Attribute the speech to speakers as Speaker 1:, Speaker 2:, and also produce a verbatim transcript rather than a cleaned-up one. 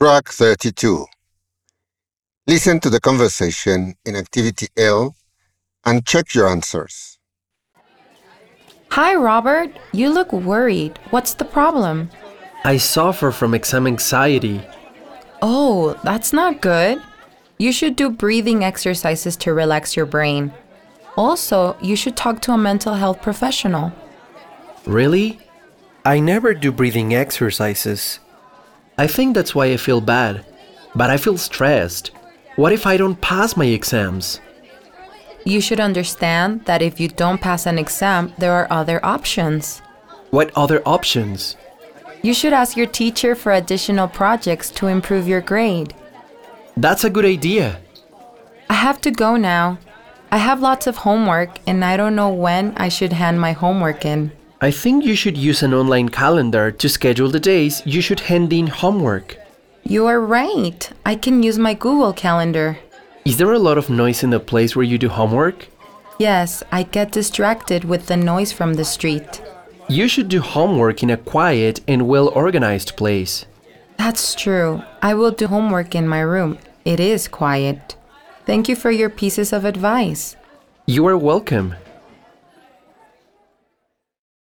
Speaker 1: Track thirty-two. Listen to the conversation in Activity L and check your answers.
Speaker 2: Hi, Robert. You look worried. What's the problem?
Speaker 3: I suffer from exam anxiety.
Speaker 2: Oh, that's not good. You should do breathing exercises to relax your brain. Also, you should talk to a mental health professional.
Speaker 3: Really? I never do breathing exercises. I think that's why I feel bad. But I feel stressed. What if I don't pass my exams?
Speaker 2: You should understand that if you don't pass an exam, there are other options.
Speaker 3: What other options?
Speaker 2: You should ask your teacher for additional projects to improve your grade.
Speaker 3: That's a good idea.
Speaker 2: I have to go now. I have lots of homework and I don't know when I should hand my homework in.
Speaker 3: I think you should use an online calendar to schedule the days you should hand in homework.
Speaker 2: You are right. I can use my Google Calendar.
Speaker 3: Is there a lot of noise in the place where you do homework?
Speaker 2: Yes, I get distracted with the noise from the street.
Speaker 3: You should do homework in a quiet and well-organized place.
Speaker 2: That's true. I will do homework in my room. It is quiet. Thank you for your pieces of advice.
Speaker 3: You are welcome.